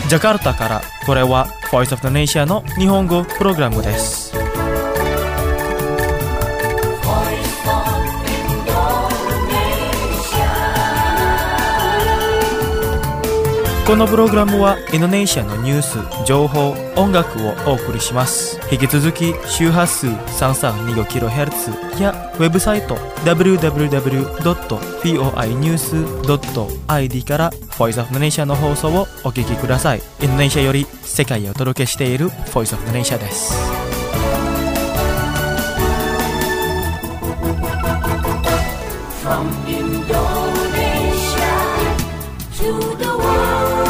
ジャカルタからこれは Voice of the Nation の日本語プログラムです。このプログラムはインドネシアのニュース、情報、音楽をお送りします。引き続き周波数 3325kHz やウェブサイト www.voinews.id から Voice of the Nation の放送をお聞きください。インドネシアより世界へお届けしている Voice of the Nation です。From Indonesia to the world.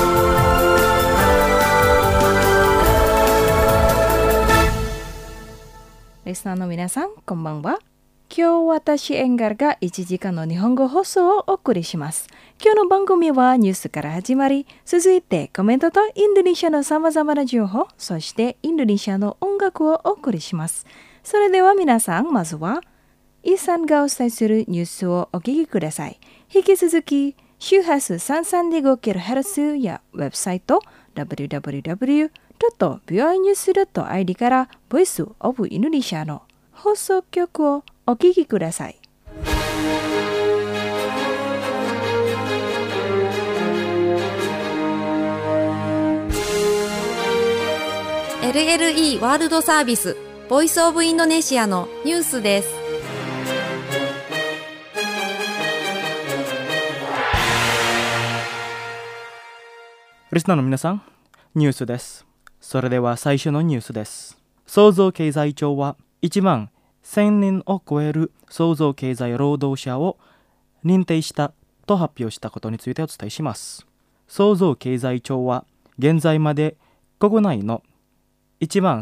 リスナーの皆さん、こんばんは。今日私エンガルが1時間の日本語放送をお送りします。今日の番組はニュースから始まり、続いてコメントとインドネシアのさまざまな情報、そしてインドネシアの音楽をお送りします。それでは皆さん、まずはイさんがお伝えするニュースをお聞きください。引き続き周波数 3325kHz やウェブサイト www.voinews.id からボイスオブインドネシアの放送局をお聞きください。 LLE ワールドサービスボイスオブインドネシアのニュースです。 リスナーの皆さん、ニュースです。それでは最初のニュースです。創造経済庁は1万1000人を超える創造経済労働者を認定したと発表したことについてお伝えします。創造経済庁は現在まで国内の1万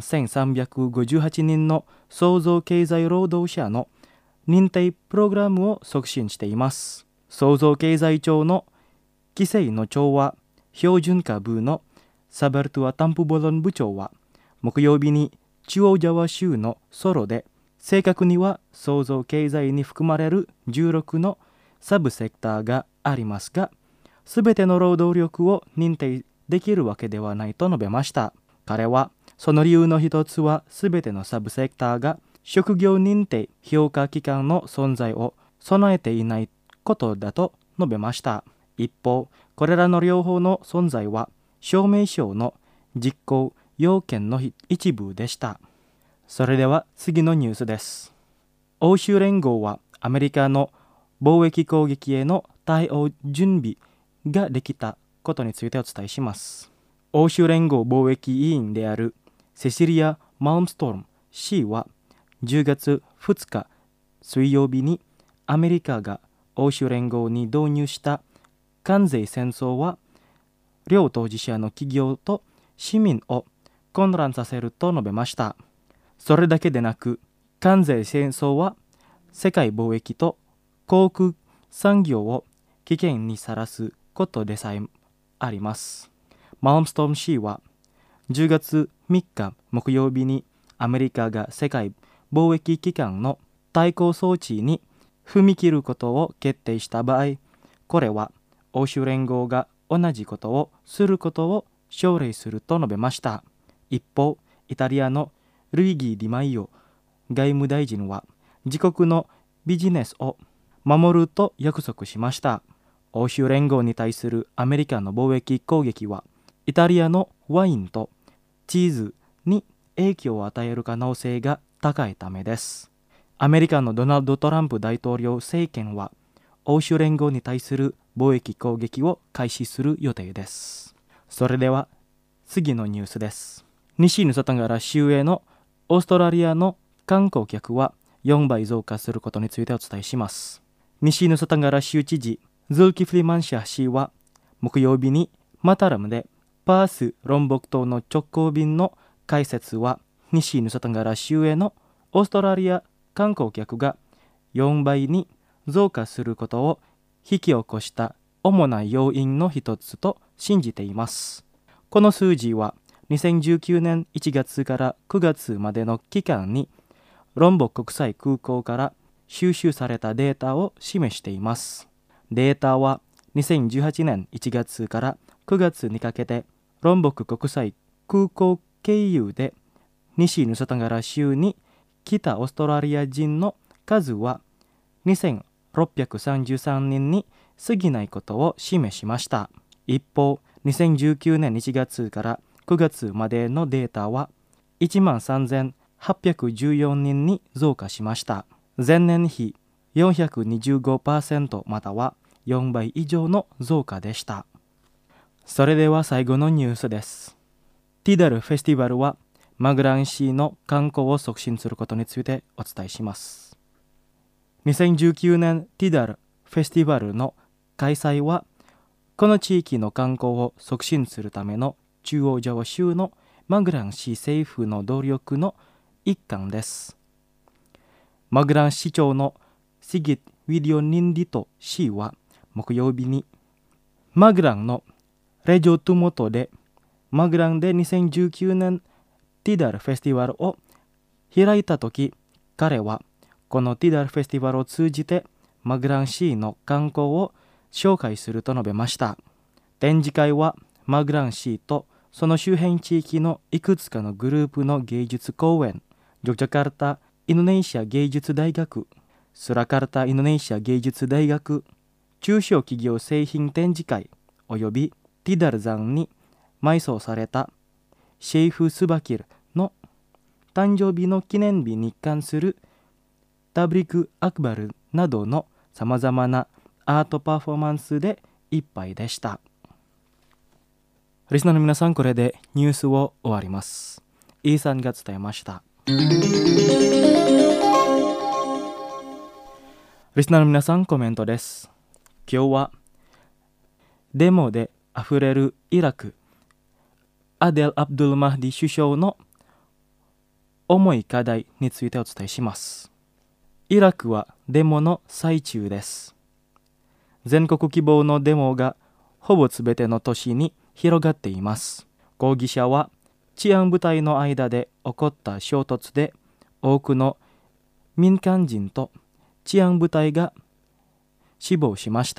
1358人の創造経済労働者の認定プログラムを促進しています。創造経済庁の規制の長は標準化部のサバルトゥア・タンプボロン部長は木曜日に中央ジャワ州のソロで正確には創造経済に含まれる16のサブセクターがありますが、すべての労働力を認定できるわけではないと述べました。彼はその理由の一つはすべてのサブセクターが職業認定評価機関の存在を備えていないことだと述べました。一方、これらの両方の存在は証明書の実行要件の一部でした。それでは次のニュースです。欧州連合はアメリカの貿易攻撃への対応準備ができたことについてお伝えします。欧州連合貿易委員であるセシリア・マルムストーム氏は10月2日水曜日にアメリカが欧州連合に導入した関税戦争は両当事者の企業と市民を混乱させると述べました。それだけでなく、関税戦争は世界貿易と航空産業を危険にさらすことでさえあります。マルムストーム氏は10月3日木曜日にアメリカが世界貿易機関の対抗措置に踏み切ることを決定した場合、これは欧州連合が同じことをすることを奨励すると述べました。一方、イタリアのルイギ・ディマイオ外務大臣は自国のビジネスを守ると約束しました。欧州連合に対するアメリカの貿易攻撃はイタリアのワインとチーズに影響を与える可能性が高いためです。アメリカのドナルド・トランプ大統領政権は欧州連合に対する貿易攻撃を開始する予定です。それでは次のニュースです。西ヌサタンガラ州へのオーストラリアの観光客は4倍増加することについてお伝えします。西ヌサタンガラ州知事ズルキフリマンシャー氏は木曜日にマタラムでパース・ロンボク島の直行便の開設は西ヌサタンガラ州へのオーストラリア観光客が4倍に増加することを引き起こした主な要因の一つと信じています。この数字は2019年1月から9月までの期間にロンボ国際空港から収集されたデータを示しています。データは2018年1月から9月にかけてロンボク国際空港経由で西ヌサタガラ州に来たオーストラリア人の数は2633人に過ぎないことを示しました。一方、2019年1月から9月までのデータは13,814人に増加しました。前年比 425% または4倍以上の増加でした。それでは最後のニュースです。ティダルフェスティバルはマグラン市の観光を促進することについてお伝えします。2019年ティダルフェスティバルの開催はこの地域の観光を促進するための中央ジャワ州のマグラン市政府の努力の一環です。マグラン市長のシギッ・ウィディオ・ニンディト氏は木曜日にマグランのレジョトゥモトでマグランで2019年ティダルフェスティバルを開いたとき、彼はこのティダルフェスティバルを通じてマグラン市の観光を紹介すると述べました。展示会はマグラン市とその周辺地域のいくつかのグループの芸術公演、ジョクジャカルタ・インドネシア芸術大学、スラカルタ・インドネシア芸術大学、中小企業製品展示会およびティダル山に埋葬されたシェイフ・スバキルの誕生日の記念日に関するタブリク・アクバルなどのさまざまなアートパフォーマンスでいっぱいでした。リスナーの皆さん、これでニュースを終わります。イーさんが伝えました。リスナーの皆さん、コメントです。今日はデモであふれるイラク、アデル・アブドゥル・マフディ首相の重い課題についてお伝えします。イラクはデモの最中です。全国規模のデモがほぼすべての都市に広がっています。抗議者は治安部隊の間で起こった衝突で多くの民間人と治安部隊が死亡しました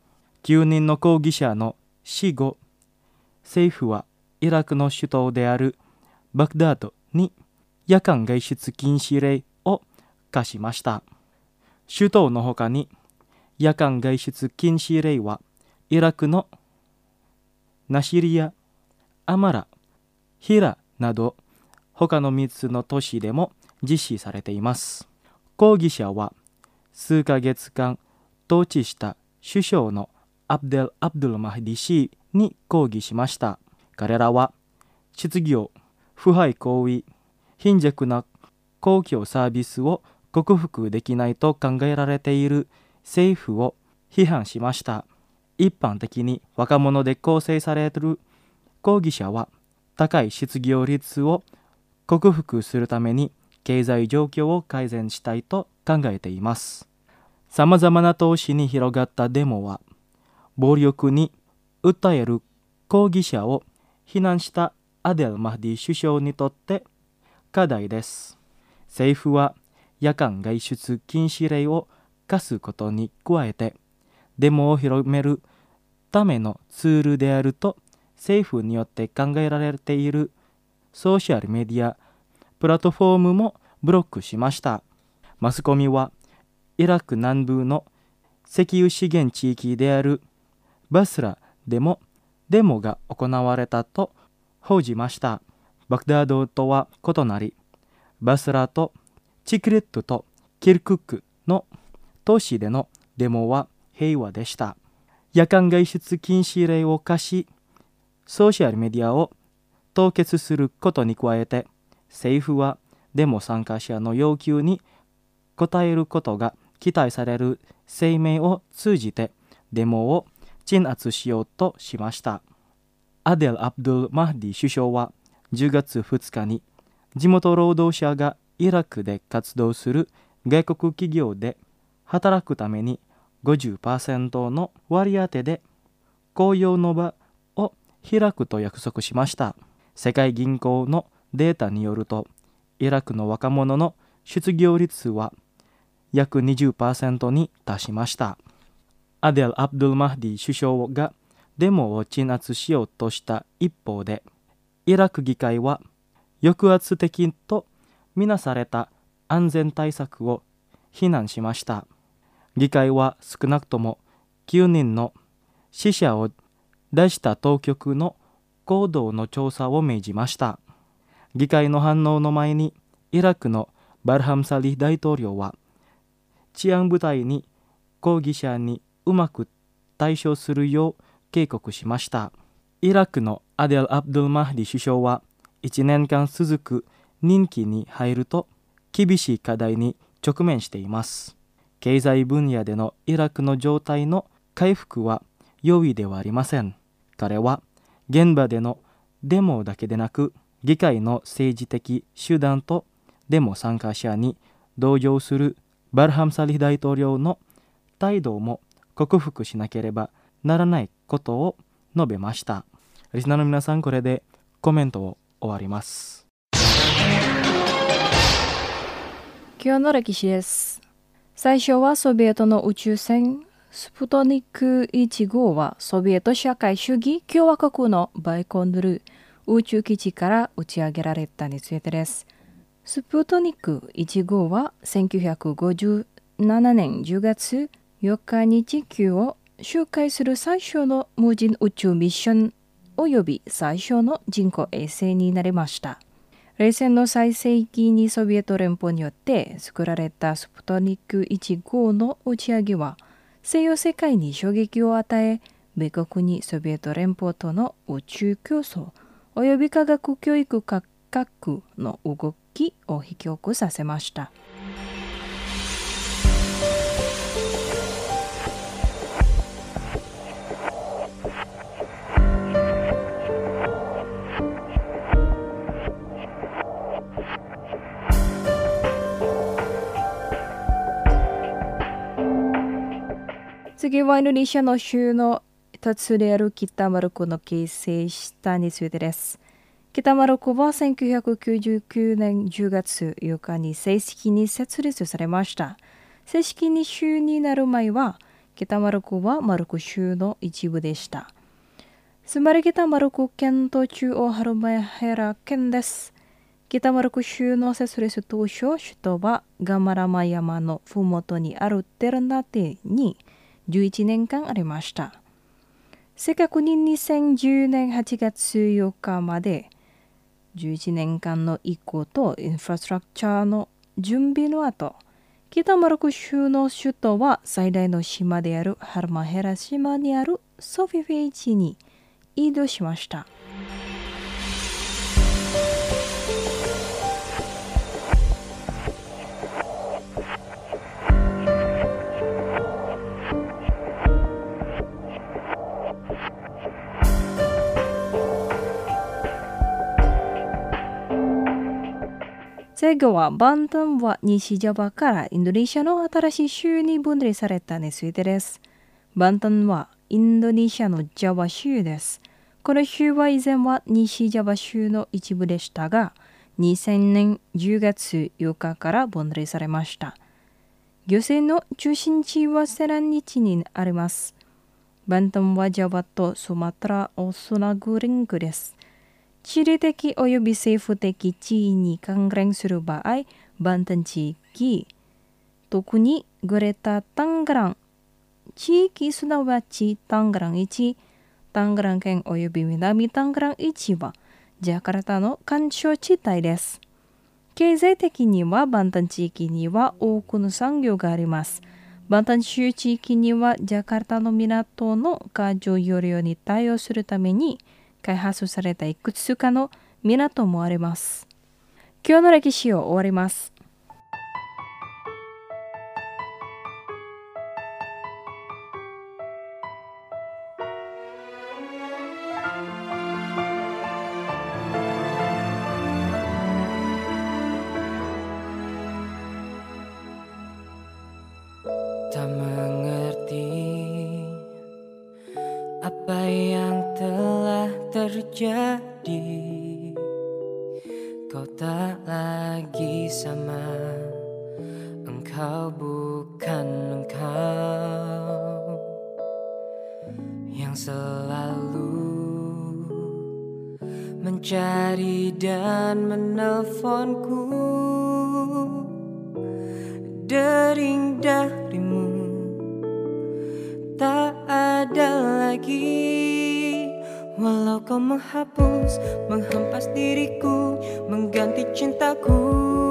。9人の抗議者の死後、政府はイラクの首都であるバグダードに夜間外出禁止令を課しました。首都の他に夜間外出禁止令はイラクのナシリア、アマラ、ヒラなど他の3つの都市でも実施されています。抗議者は数ヶ月間統治した首相のアブデル・アブドゥル・マフディ氏に抗議しました。彼らは失業、腐敗行為、貧弱な公共サービスを克服できないと考えられている政府を批判しました。一般的に若者で構成される抗議者は高い失業率を克服するために経済状況を改善したいと考えています。さまざまな都市に広がったデモは暴力に訴える抗議者を非難したアデル・マフディ首相にとって課題です。政府は夜間外出禁止令を課すことに加えてデモを広めるためのツールであると政府によって考えられているソーシャルメディアプラットフォームもブロックしました。マスコミはイラク南部の石油資源地域であるバスラでもデモが行われたと報じました。バグダードとは異なり、バスラとチクレットとキルクックの都市でのデモは平和でした。夜間外出禁止令を課し、ソーシャルメディアを凍結することに加えて、政府はデモ参加者の要求に応えることが期待される声明を通じてデモを鎮圧しようとしました。アデル・アブドゥル・マフディ首相は10月2日に地元労働者がイラクで活動する外国企業で働くために 50% の割り当てで雇用の場を開くと約束しました。世界銀行のデータによると、イラクの若者の失業率は約 20% に達しました。アデル・アブドゥル・マフディ首相がデモを鎮圧しようとした一方で、イラク議会は抑圧的とみなされた安全対策を非難しました。議会は少なくとも9人の死者を出した当局の行動の調査を命じました。議会の反応の前にイラクのバルハム・サリ大統領は治安部隊に抗議者にうまく対処するよう警告しました。イラクのアデル・アブドゥル・マフディ首相は1年間続く任期に入ると厳しい課題に直面しています。経済分野でのイラクの状態の回復は容易ではありません。彼は現場でのデモだけでなく、議会の政治的手段とデモ参加者に同情するバルハム・サリ大統領の態度も克服しなければならないことを述べました。リスナーの皆さん、これでコメントを終わります。 今日の歴史です。最初はソビエトの宇宙船スプトニク1号はソビエト社会主義共和国のバイコヌル宇宙基地から打ち上げられたについてです。スプトニク1号は1957年10月4日に地球を周回する最初の無人宇宙ミッションおよび最初の人工衛星になりました。冷戦の最盛期にソビエト連邦によって作られたスプトニク1号の打ち上げは西洋世界に衝撃を与え、米国にソビエト連邦との宇宙競争および科学教育改革の動きを引き起こさせました。次はインドネシアの州の一つである北マルコの形成したについてです。北マルコは1999年10月8日に正式に設立されました。正式に州になる前は、北マルコはマルコ州の一部でした。つまり北マルコ県と中央ハルマヘラ県です。北マルコ州の設立当初、首都はガマラマ山のふもとにあるテルナテに11年間ありました。正確に2010年8月4日まで11年間の移行とインフラストラクチャーの準備の後、北マルコ州の首都は最大の島であるハルマヘラ島にあるソフィフェイチに移動しました。最後はバンタンは西ジャワからインドネシアの新しい州に分離されたについてです。バンタンはインドネシアのジャワ州です。この州は以前は西ジャワ州の一部でしたが、2000年10月8日から分離されました。行政の中心地はセランニチにあります。バンタンはジャワとスマトラをつなぐリンクです。地理的および政府的地位に関連する場合、バンタン地域、特にグレタ・タングラン地域すなわちタングラン1、タングラン県および南タングラン1はジャカルタの干渉地帯です。経済的にはバンタン地域には多くの産業があります。バンタン州地域にはジャカルタの港の過剰容量に対応するために開発されたいくつかの港もあります。今日の歴史を終わります。 Tak mengerti apa yang telah terjadi. Kau tak lagi sama, engkau bukan engkau yang selalu mencari dan menelponku, dering darimu tak ada lagi. Walau kau menghapus, menghempas diriku, mengganti cintaku,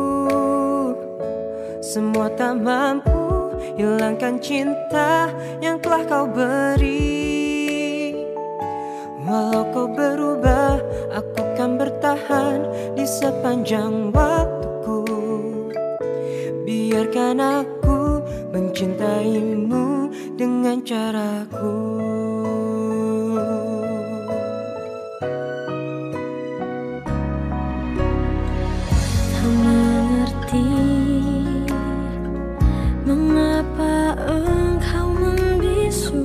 semua tak mampu hilangkan cinta yang telah kau beri. Walau kau berubah, aku kan bertahan di sepanjang waktuku. Biarkan aku mencintaimu dengan caraku. Tak mengerti mengapa engkau membisu.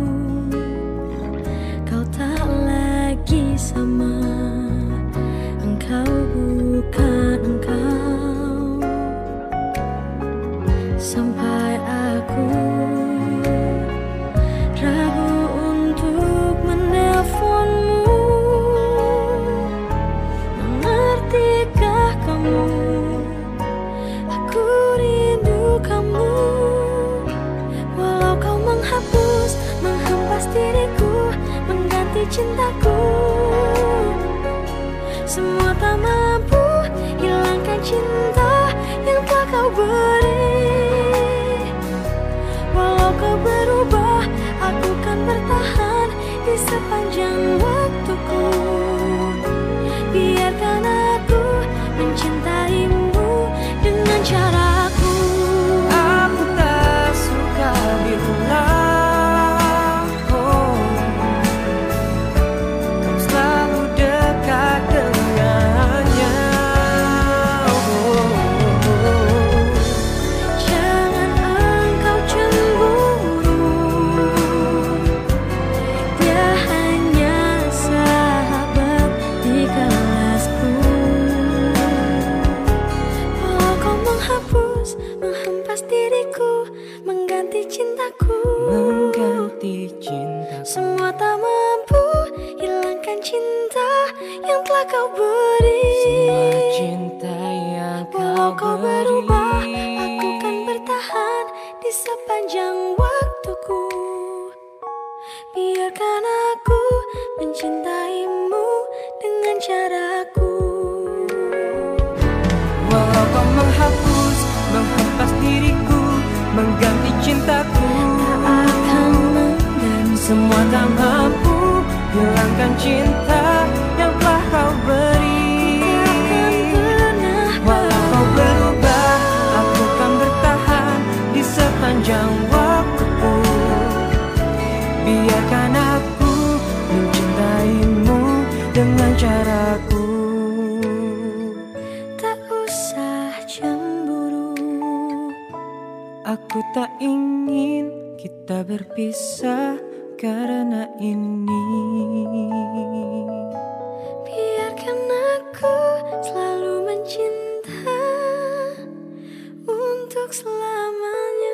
Kau tak lagi sama, engkau bukan engkau. Sampai aku ragu untuk menelponmu. Mengertikah kamu? Aku rindu kamu. Walau kau menghapus, menghempas diriku, mengganti cintaku, semua tak mampu hilangkan cinta yang telah kau beri. Walau kau berubah, aku kan bertahan di sepanjang waktuku. Biarkan aku mencintaimu dengan caraku. Aku tak suka bila kau selalu dekat dengannya. Jangan engkau cemburu, dia hanya sahabat di kelasku. Walau kau menghapus, menghempas diriku, mengganti cintaku, semua tak mampu hilangkan cinta yang telah kau beri. Semua cinta yang Walau kau kau berubah, beri. aku kan bertahan di sepanjang waktuku. Biarkan aku mencintaimu dengan caraku. Walau kau menghapus, menghempas diriku, mengganti cintaku, Akan mengganti semua tak mampu hilangkan cinta yang telah kau beri. Takkan pernah Walau kau berubah, aku kan bertahan di sepanjang waktuku. Biarkan aku mencintaimu dengan caraku. tak usah cemburu. Aku tak ingin kita berpisah karena ini. Biarkan aku selalu mencinta untuk selamanya.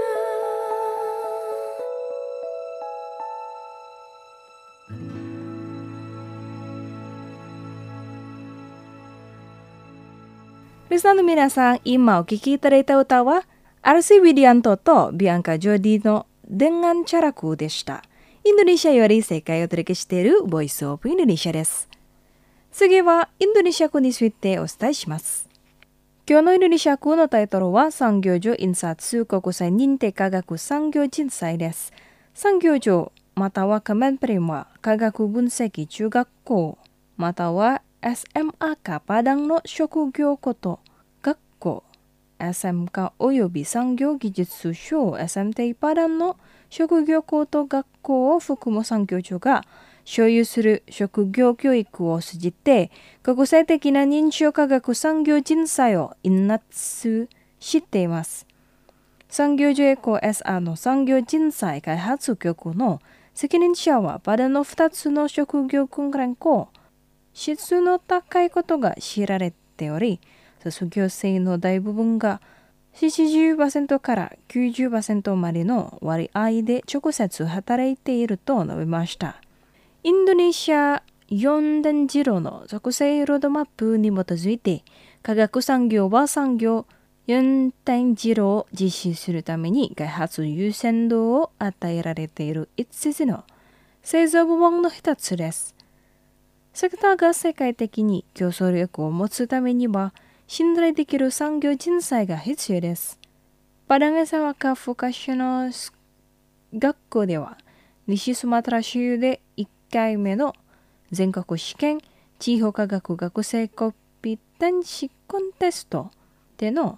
Listener minasan, imau kiki terita utawa Arsi Widianto to Bianca Jodi no Dengan Caraku deshita. インドネシアより世界をお届けしているボイスオブインドネシアです。次はインドネシア語についてお伝えします。今日のインドネシア語のタイトルは産業上印刷国際認定科学産業人材です。産業上またはカメンプリムは科学分析中学校または SMAK パダンの職業こと学校 SMK および産業技術省 SMT パダンの職業高等学校を含む産業庁が所有する職業教育を通じて国際的な認証科学産業人材を引納しています。産業庁エコ SR の産業人材開発局の責任者はパダの2つの職業訓練校質の高いことが知られており、卒業生の大部分が70% から 90% までの割合で直接働いていると述べました。インドネシア 4.0の属性ロードマップに基づいて、化学産業は産業4.0を実施するために開発優先度を与えられている5つの製造部門の一つです。セクターが世界的に競争力を持つためには、信頼できる産業人材が必要です。パダンガサワカフォカショナル学校では、西スマトラ州で1回目の全国試験地方科学学生コピテンシコンテストでの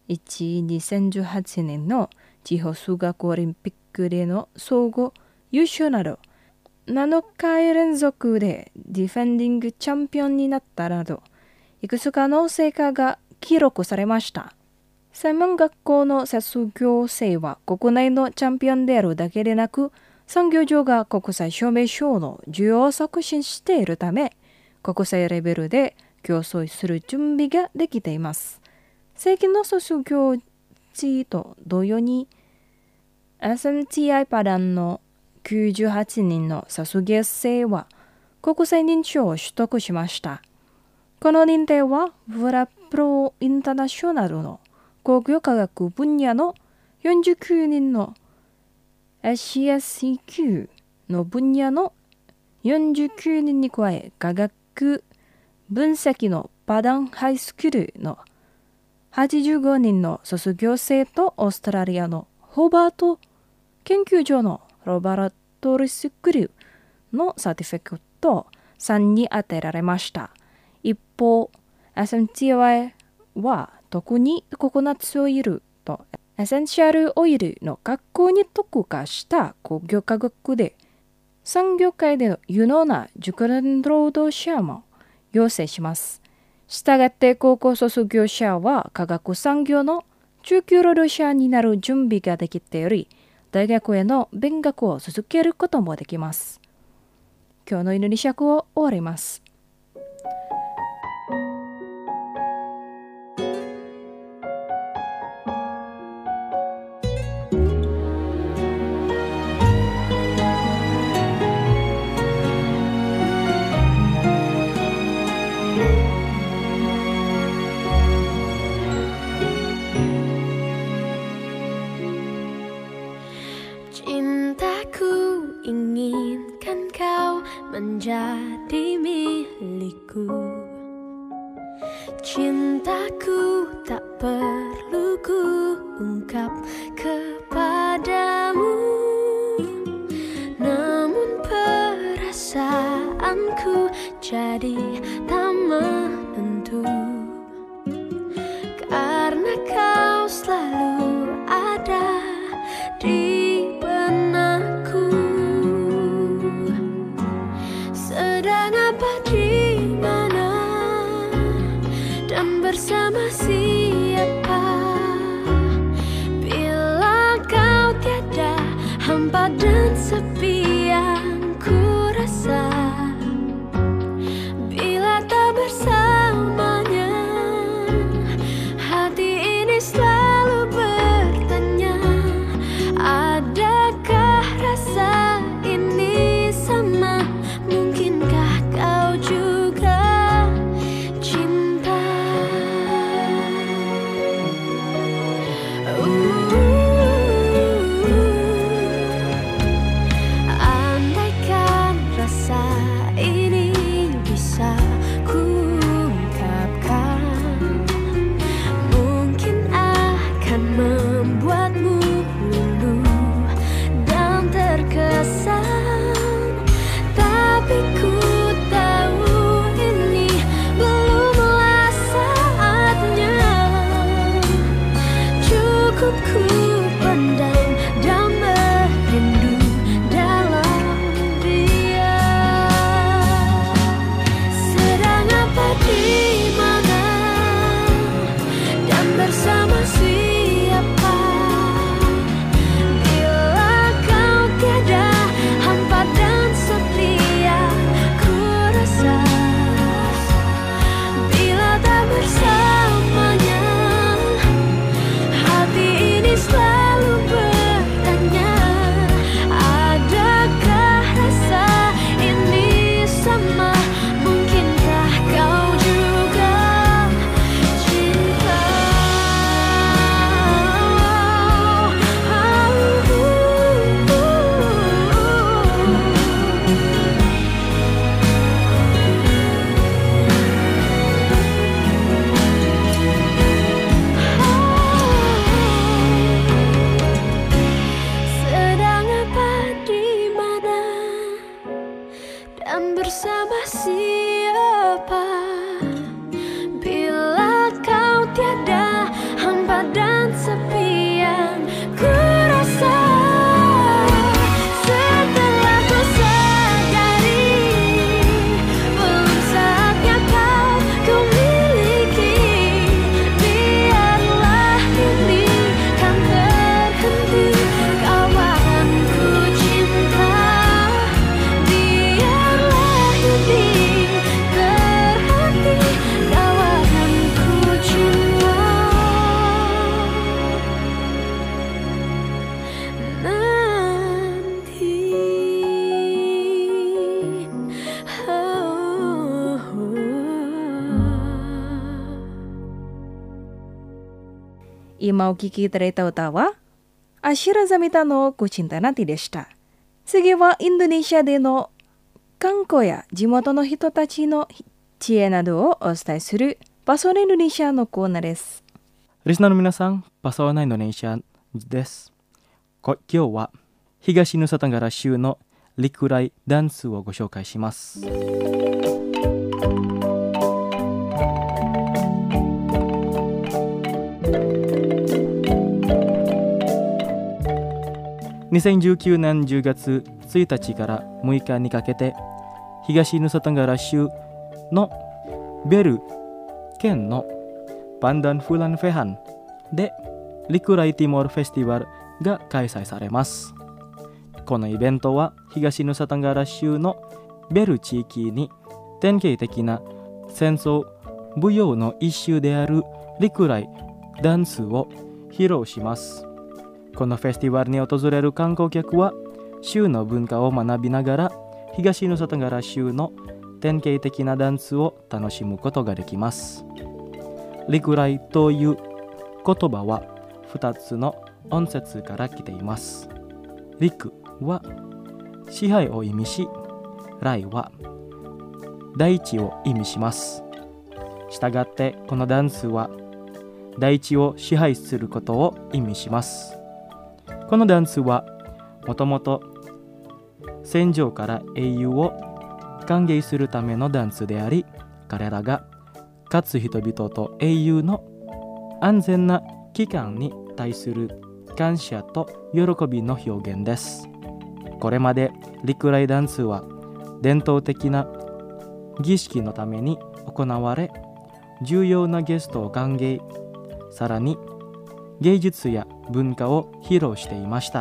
2018年の地方数学オリンピックでの総合優勝など7回連続でディフェンディングチャンピオンになったなどいくつかの成果が記録されました。専門学校の卒業生は国内のチャンピオンであるだけでなく、産業上が国際証明書の需要を促進しているため、国際レベルで競争する準備ができています。最近の卒業時と同様に、SMTI パダンの98人の卒業生は国際認証を取得しました。この認定は、ブラプロインターナショナルの工業科学分野の49人のSCSCQ の分野の49人に加え、科学分析のパダンハイスクールの85人の卒業生とオーストラリアのホバート研究所のロバラトリスクルーのサーティフィケート3に与えられました。一方、SMTI は特にココナッツオイルとエッセンシャルオイルの学校に特化した工業科学で、産業界での有能な熟練労働者も養成します。したがって高校卒業者は科学産業の中級労働者になる準備ができており、大学への勉学を続けることもできます。今日のインドネシア語を終わります。 Cintaku inginkan kau menjadi milikku. Cintaku tak perlu ku ungkap kepadamu, namun perasaanku jadi tak menentu, karena kau selalu ada di benakku. Sedang apa, di mana, dan bersama siapa? Bila kau tiada, hampa dan sepi yang ku rasa. Bila tak bersamanya, hati ini selalu bertanya, adakah rasa ini sama? Mungkinkah kau juga cinta? Andaikan rasa ini bisa kuungkapkan, mungkin akan membuatmu luluh dan terkesan. Tapi ku tahu ini belumlah saatnya. Cukup ku pendam dan merindu dalam diam. Sedang apa, di mana, dan bersama siapa? Bila kau tiada, hampa dan sepi yang ku rasa. Bila tak bersamanya, hati ini selalu 今お聴きいただいた歌はアシラザミタのKu Cinta Nantiでした。次はインドネシアでの観光や地元の人たちの知恵などをお伝えするパソナインドネシアのコーナーです。 リスナーの皆さん、パソナインドネシアです。今日は東ヌサタンガラ州のリクライダンスをご紹介します。2019年10月1日から6日にかけて東ヌサタンガラ州のベル県のパンダンフランフェハンでリクライティモールフェスティバルが開催されます。このイベントは東ヌサタンガラ州のベル地域に典型的な戦争舞踊の一種であるリクライダンスを披露します。このフェスティバルに訪れる観光客は州の文化を学びながら東ヌサタンガラ州の典型的なダンスを楽しむことができます。リクライという言葉は2つの音節から来ています。リクは支配を意味し、ライは大地を意味します。したがってこのダンスは大地を支配することを意味します。このダンスはもともと戦場から英雄を歓迎するためのダンスであり、彼らが勝つ人々と英雄の安全な期間に対する感謝と喜びの表現です。これまでリクライダンスは伝統的な儀式のために行われ、重要なゲストを歓迎、さらに芸術や文化を披露していました。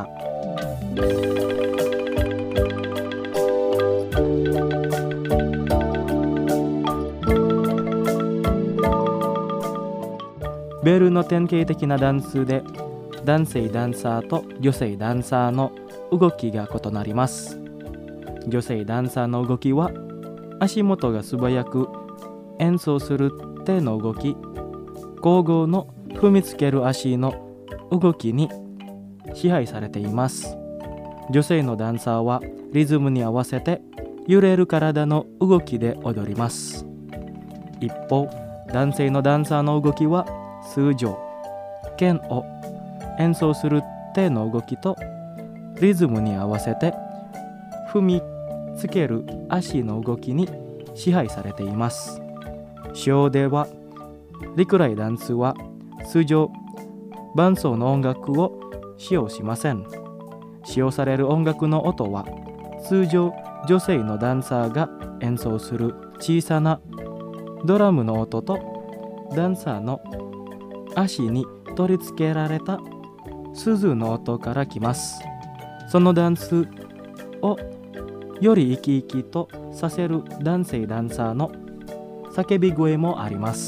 ベルの典型的なダンスで男性ダンサーと女性ダンサーの動きが異なります。女性ダンサーの動きは足元が素早く演奏する手の動き、交互の踏みつける足の動きに支配されています。女性のダンサーはリズムに合わせて揺れる体の動きで踊ります。一方、男性のダンサーの動きは通常剣を演奏する手の動きとリズムに合わせて踏みつける足の動きに支配されています。ショーではリクライダンスは通常伴奏の音楽を使用しません。使用される音楽の音は通常女性のダンサーが演奏する小さなドラムの音とダンサーの足に取り付けられた鈴の音から来ます。そのダンスをより生き生きとさせる男性ダンサーの叫び声もあります。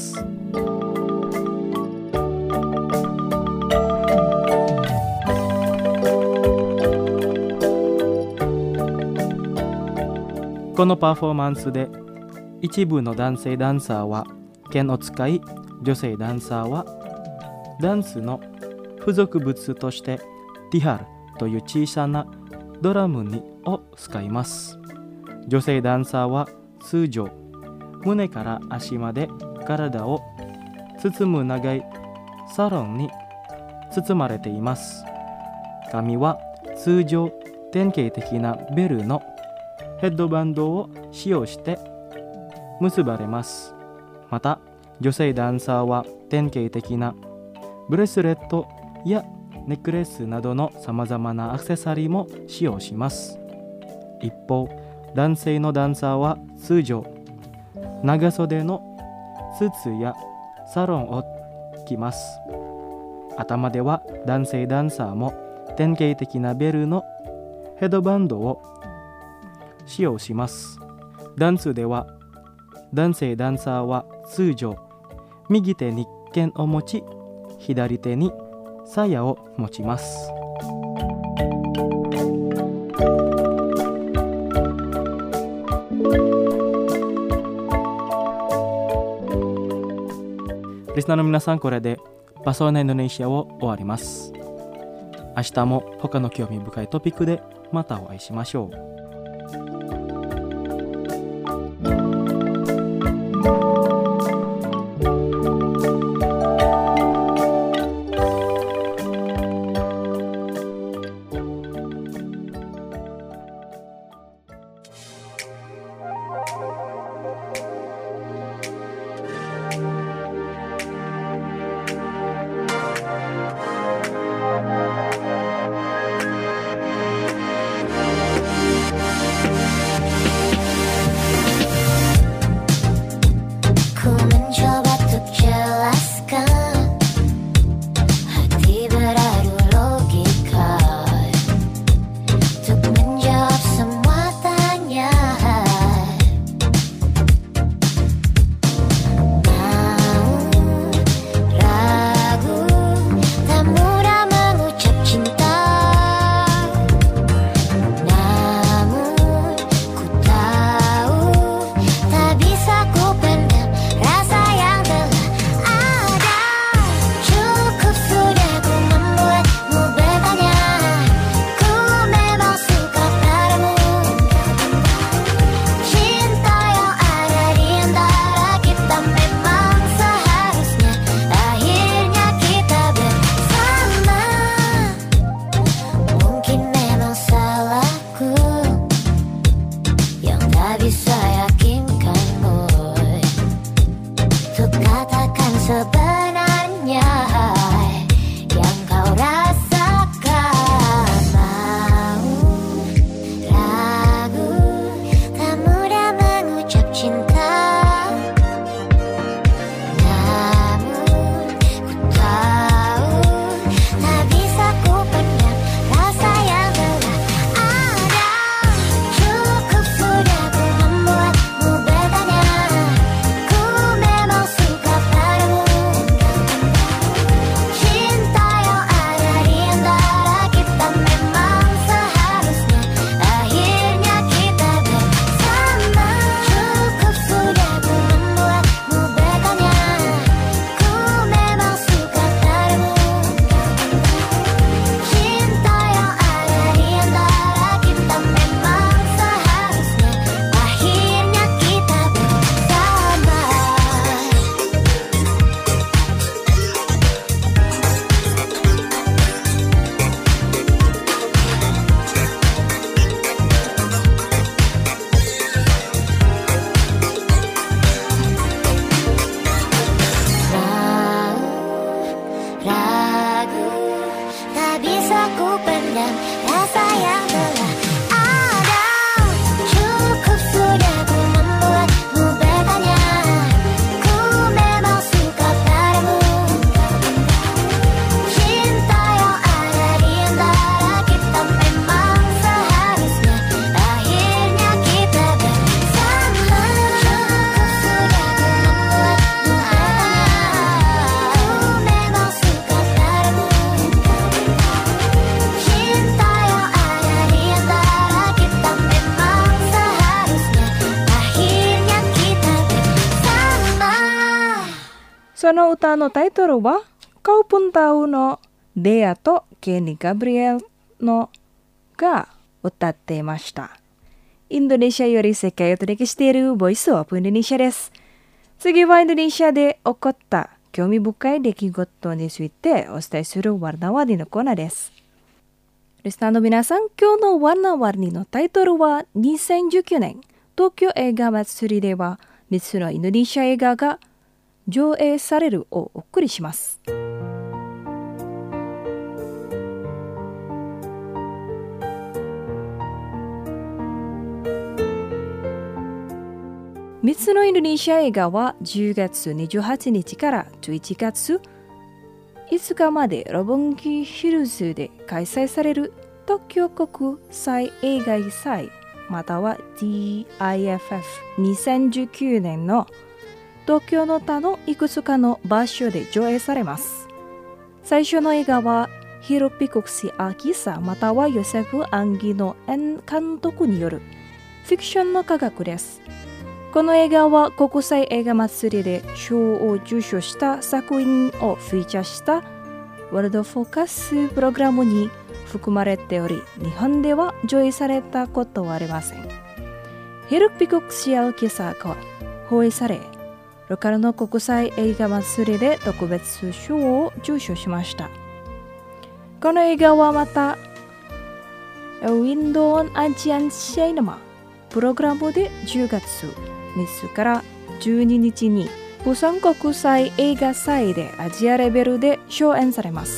このパフォーマンスで一部の男性ダンサーは剣を使い、女性ダンサーはダンスの付属物としてティハルという小さなドラムを使います。女性ダンサーは通常胸から足まで体を包む長いサロンに包まれています。髪は通常典型的なベルのヘッドバンドを使用して結ばれます。また女性ダンサーは典型的なブレスレットやネックレスなどのさまざまなアクセサリーも使用します。一方、男性のダンサーは通常長袖のスーツやサロンを着ます。頭では男性ダンサーも典型的なベルのヘッドバンドを使用します。ダンスでは男性ダンサーは通常右手に剣を持ち、左手に鞘を持ちます。リスナーの皆さん、これでパソナインドネシアを終わります。明日も他の興味深いトピックでまたお会いしましょう。 その歌のタイトルはKau Pun Tahuのデアとケニー・ガブリエルのが歌っていました。インドネシアより世界を届けしているボイスオープンインドネシアです。次はインドネシアで起こった興味深い出来事についてお伝えするワルナワニのコーナーです。リスナーの皆さん、今日のワルナワニのタイトルは2019年東京映画祭りでは3つのインドネシア映画が上映されるをお送りします。3つのインドネシア映画は10月28日から11月5日まで六本木ヒルズで開催される東京国際映画祭または TIFF2019 年の東京の他のいくつかの場所で上映されます。最初の映画はヒロピコクシ・アキサまたはヨセフ・アンギの監督によるフィクションの科学です。 この映画は国際映画祭りで賞を受賞した作品をフィーチャーしたワールドフォーカスプログラムに含まれており、日本では上映されたことはありません。Hiruk Pikuk Sial Kisahが放映され、ロカルの国際映画祭りで特別賞を受賞しました。この映画はまた、Windows Asian Cinema プログラムで10月3日から12日に釜山国際映画祭でアジアレベルで上演されます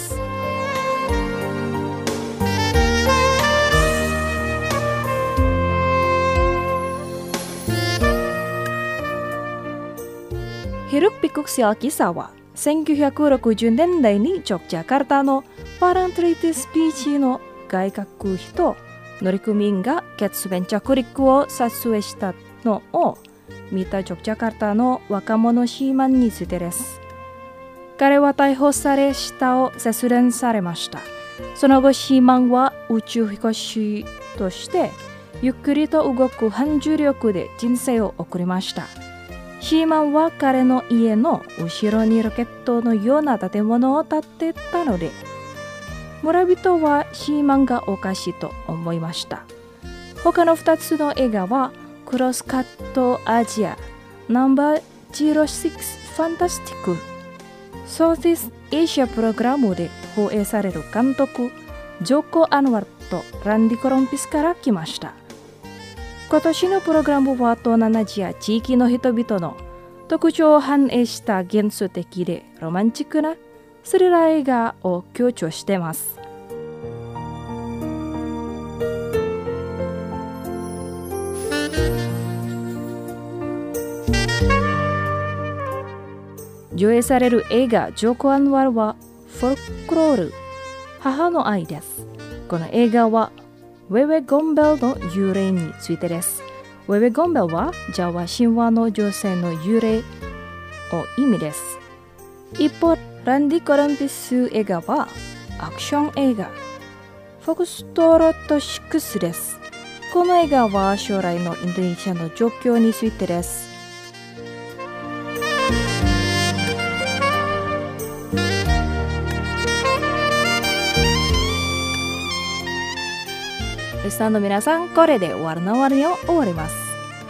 。Hiruk Pikuk Sial Kisahは1960年代にジョグジャカルタのパラントリティスピーチの外国人乗組員が月面着陸を撮影したのを見たジョグジャカルタの若者シーマンについてです。彼は逮捕され死を切断されました。その後シーマンは宇宙飛行士としてゆっくりと動く反重力で人生を送りました。シーマンは彼の家の後ろにロケットのような建物を建てたので、村人はシーマンがおかしいと思いました。他の2つの映画はクロスカットアジアナンバー06ファンタスティックソーティスエシアプログラムで放映される監督ジョコ・アンワルとランディ・コロンピスから来ました。今年のプログラムは東南アジア地域の人々の特徴を反映した幻想的でロマンチックなスリラー映画を強調しています。上映される映画ジョコ・アンワルはフォルクロール母の愛です。この映画はウェウェ・ゴンベルの幽霊についてです。ウェウェ・ゴンベルはジャワ神話の女性の幽霊を意味です。一方、ランディ・コロンピス映画はアクション映画フォクストロット6です。この映画は将来のインドネシアの状況についてです。リスナーの皆さん、これで終わりを終わります。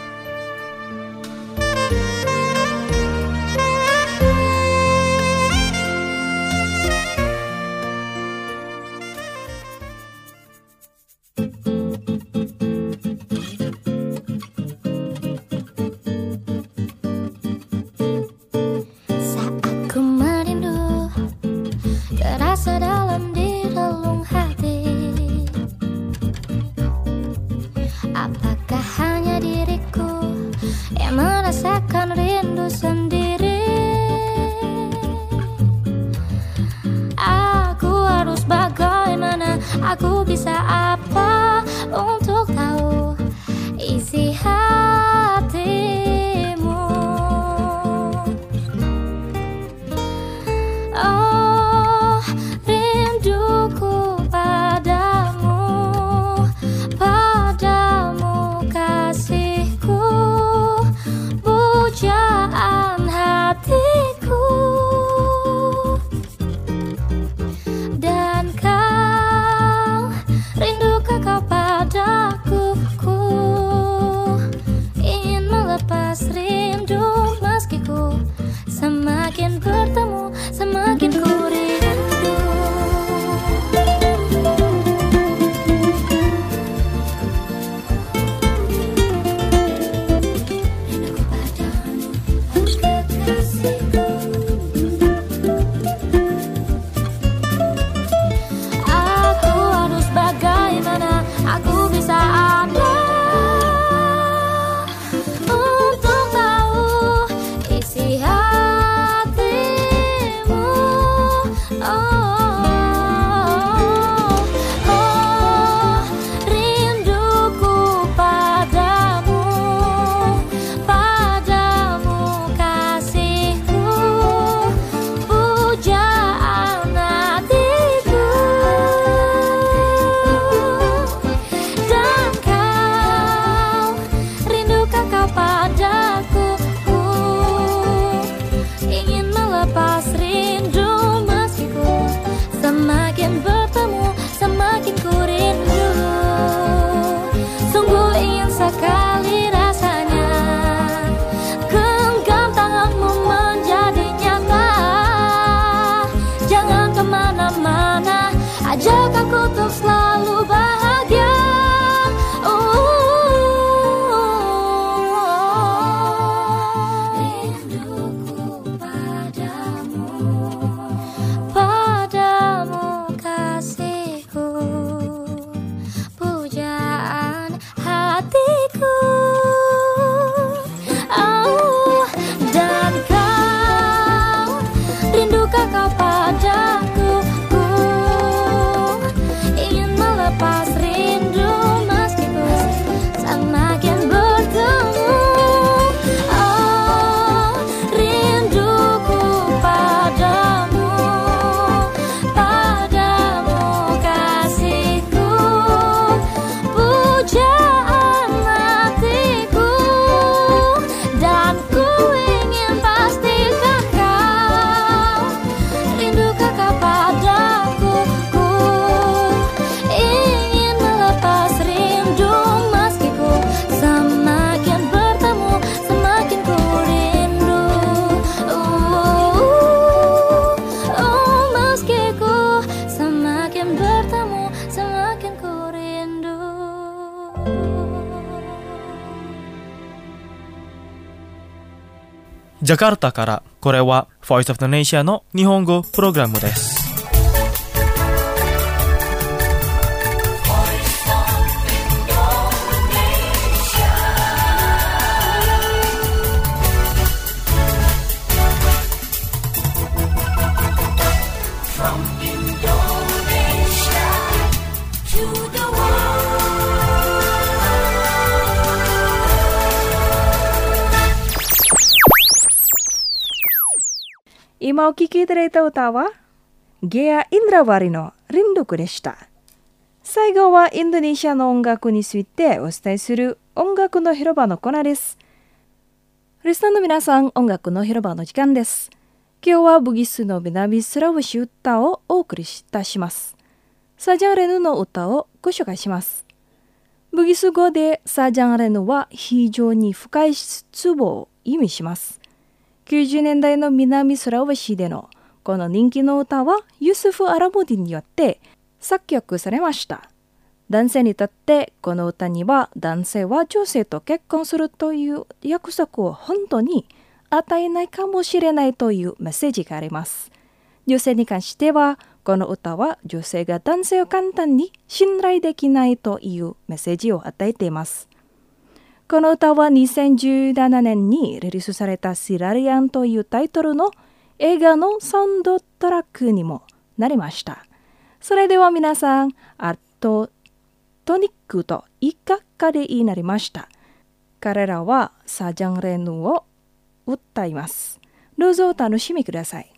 Terasa dalam di relung hati. Apakah hanya di aku untuk selalu bahagia. Rinduku padamu, padamu kasihku, pujaan hatiku. Dan kau, rindukah kau padaku? Ku ingin melepas rindu meski ku semakin bertemu. Rinduku padamu, padamu kasihku, pujaan hatiku. Dan ku ingin pastikan kau, rindukah kau padaku? Ku ingin melepas rindu meski ku semakin bertemu, semakin ku rindu. Meski ku semakin bertemu, semakin ku rindu. Jakarta からこれは Voice of the Nation の日本語プログラムです。 今お聴きいただいた歌はゲア・インドラワリのRindukuでした。最後はインドネシアの音楽についてお伝えする音楽の広場のコーナーです。リスナーの皆さん、音楽の広場の時間です。今日はブギスの南スラウシ歌をお送りいたします。サジャンレヌの歌をご紹介します。ブギス語でサジャンレヌは非常に深い壺を意味します。90年代の南スラウェシでのこの人気の歌はユスフ・アラモディによって作曲されました。男性にとってこの歌には男性は女性と結婚するという約束を本当に与えないかもしれないというメッセージがあります。女性に関してはこの歌は女性が男性を簡単に信頼できないというメッセージを与えています。この歌は2017年にリリースされたシラリアンというタイトルの映画のサウンドトラックにもなりました。それでは皆さん、トニックといかがになりました。彼らはサジャンレヌを歌います。どうぞお楽しみください。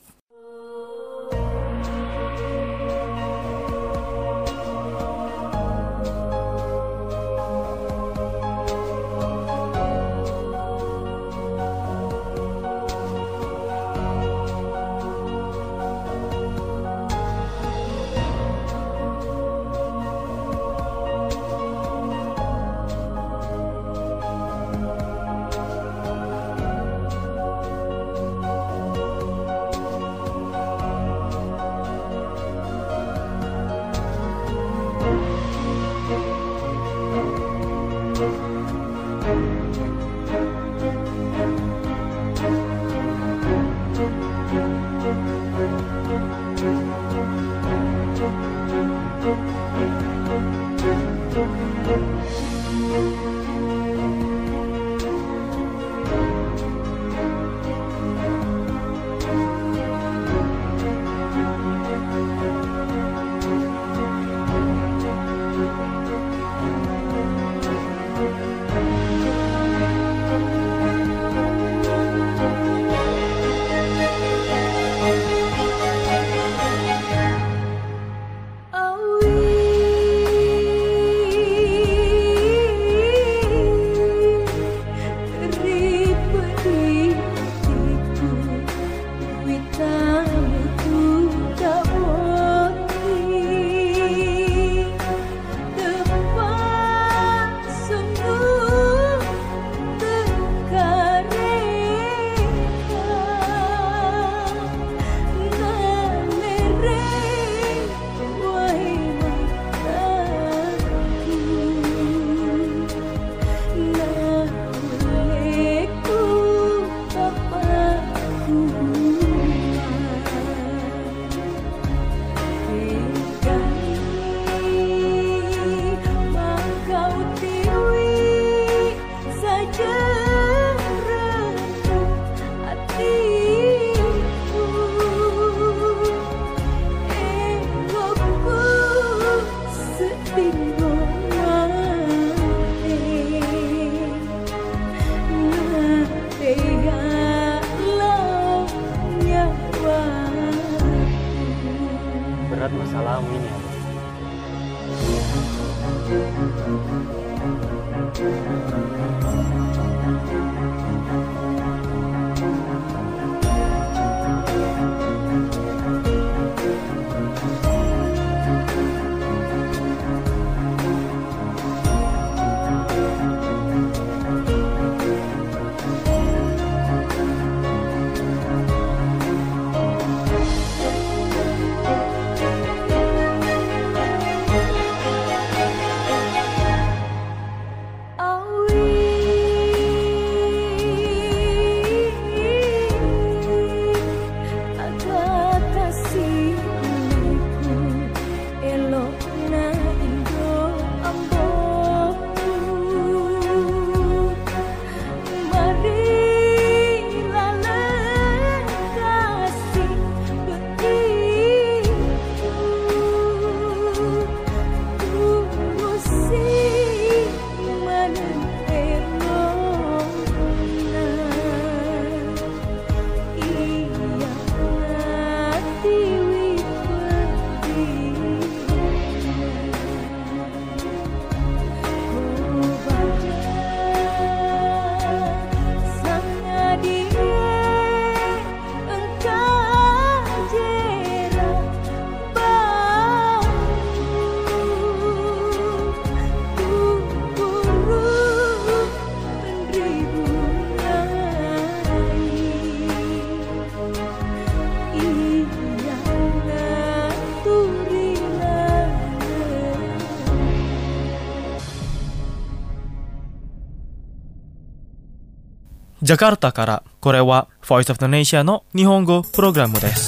ジャカルタから、これは Voice of the Nation の日本語プログラムです。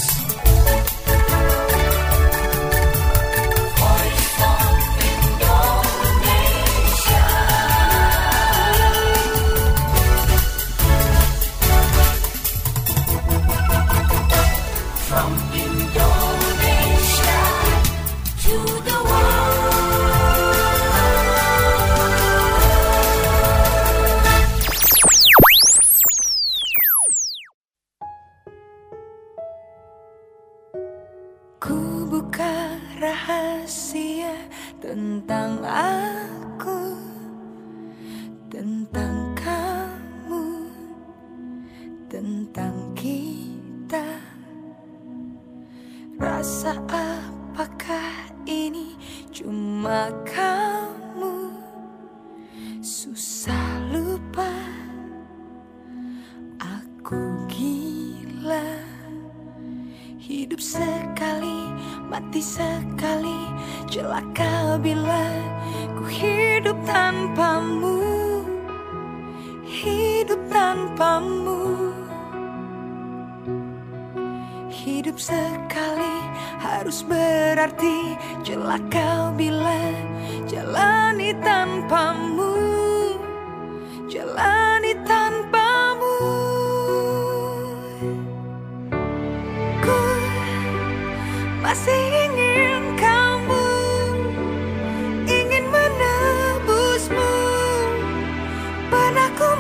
Ku buka rahasia tentang aku, tentang kamu, tentang kita. Rasa apakah ini cuma kamu? Susah lupa, aku gila. Hidup sekali, mati sekali, celaka bila ku hidup tanpamu, hidup tanpamu. Hidup sekali harus berarti celaka bila jalani tanpamu, jalani tanpamu. Masih ingin kamu, ingin menebusmu. Pernah ku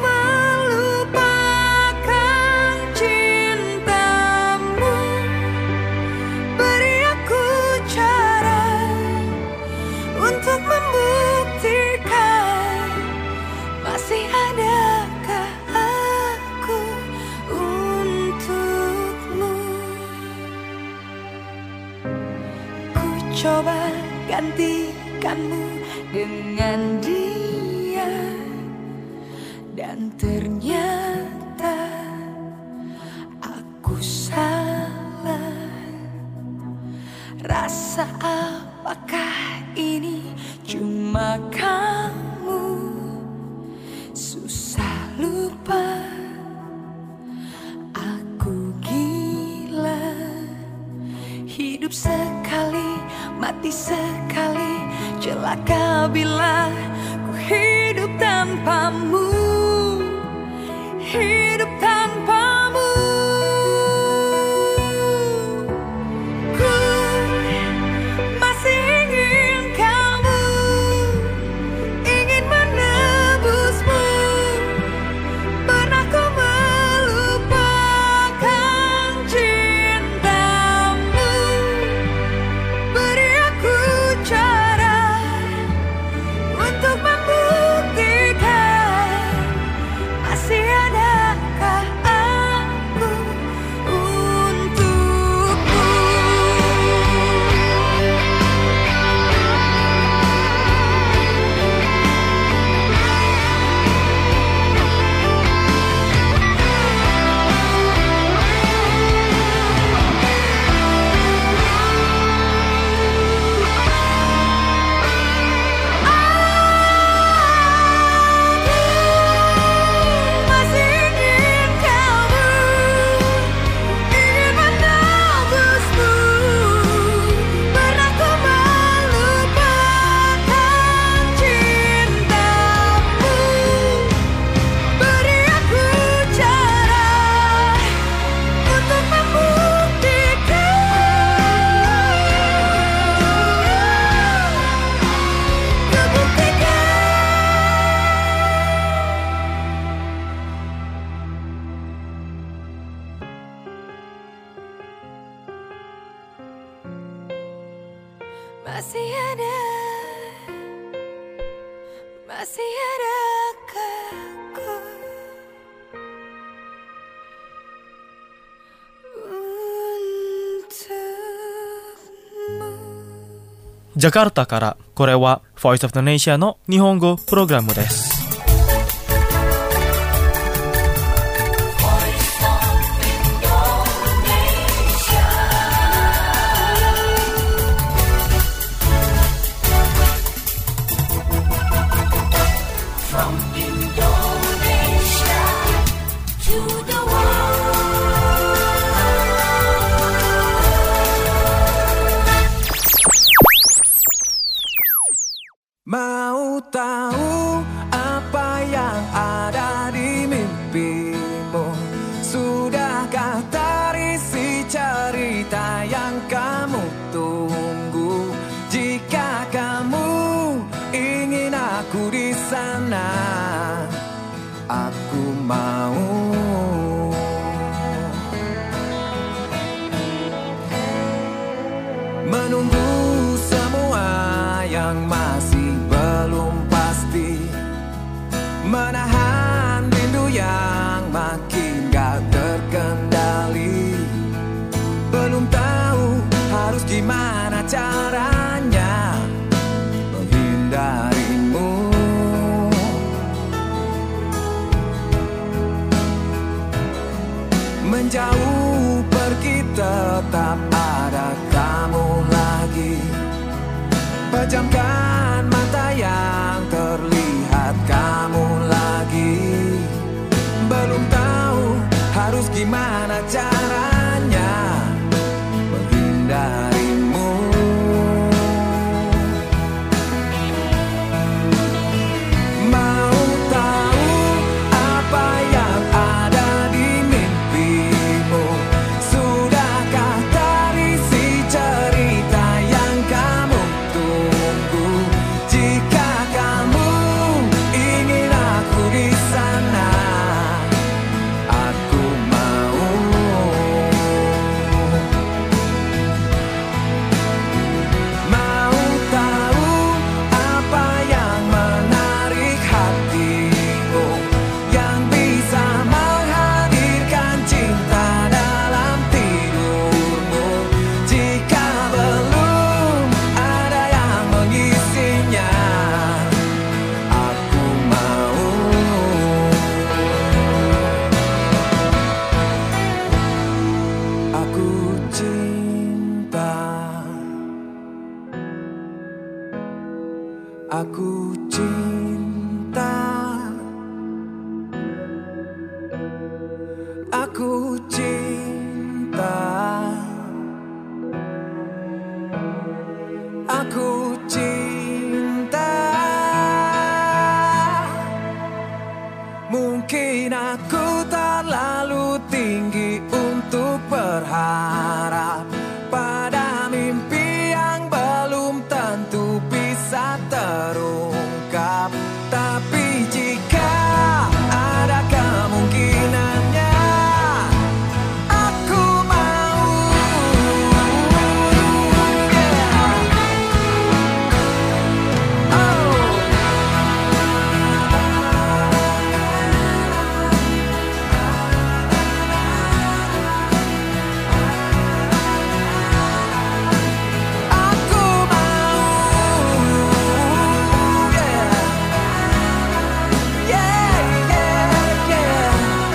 melupakan cintamu. Beri aku cara untuk membuktikan masih adakah aku untukmu. Coba gantikanmu dengan dia, dan ternyata aku salah. Rasa apakah ini cuma kamu? Susah lupa, aku gila. Hidup sekali, mati sekali, celaka bila ku hidup tanpamu, hidup tanpamu. Ku masih ingin kamu, ingin menebusmu. Pernah ku melupakan cintamu. Beri aku cara untuk membuktikan masih adakah aku untukmu. Masih ingin kamu, ingin menebusmu. Pernah ku melupakan cintamu. Beri aku cara untuk masih adakah aku untukmu. ジャカルタから、これは Voice of the Nation の日本語プログラムです。 Mau tahu apa yang ada di mimpimu? Sudahkah terisi cerita yang kamu tunggu? Jika kamu ingin aku di sana, aku mau. Menunggu semua yang masih belum pasti, menahan rindu yang makin gak terkendali. Belum tahu harus gimana caranya menghindarimu. Menjauh pergi tetap ada kamu lagi. Pejamkan mata yang terlihat kamu lagi. Belum tahu harus gimana caranya menghindarimu. Mau tahu apa yang ada di mimpimu? Sudahkah terisi cerita yang kamu tunggu? Jika kamu ingin aku di sana, aku mau. Mau tahu apa yang menarik hatimu, yang bisa menghadirkan cinta dalam tidurmu. Jika belum ada yang mengisinya, aku mau. Aku cinta, aku cinta, aku cinta, aku cinta. Mungkin aku terlalu tinggi untuk berharap pada mimpi yang belum tentu bisa terungkap. Tapi jika ada kemungkinannya, aku mau. Aku mau. Yeah, yeah, yeah.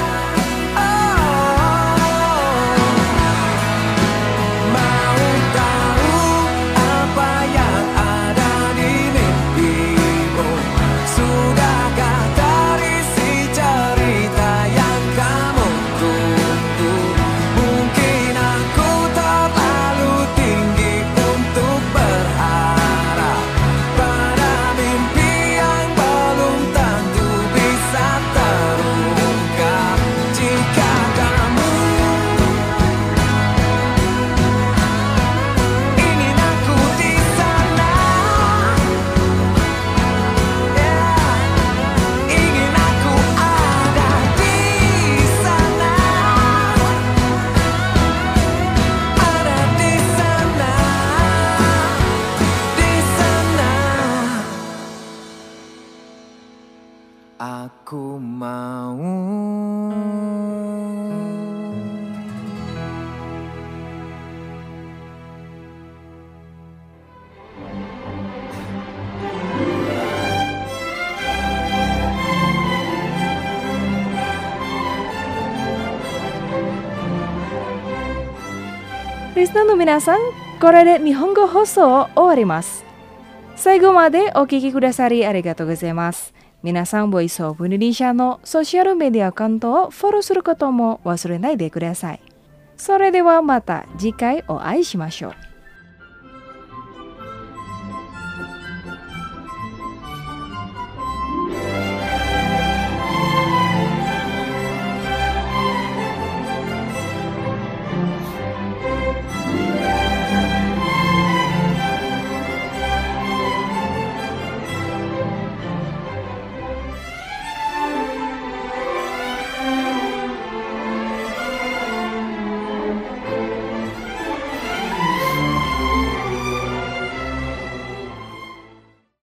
Mau tahu apa yang ada di mimpimu? Sudahkah terisi cerita yang kamu tunggu? Mungkin aku terlalu tinggi untuk berharap pada mimpi yang belum tentu bisa terungkap. Jika kamu ingin aku di sana, ingin aku ada di sana, ada di sana, di sana. Aku mau. Risna no minasan, kore de Nihongo Hoso o arimasu. Saigo made o kiki kudasari arigatou gozaimasu. Minasan Voice of Indonesia no ソーシャルメディアアカウントをフォローすることも忘れないでください。それではまた次回お会いしましょう。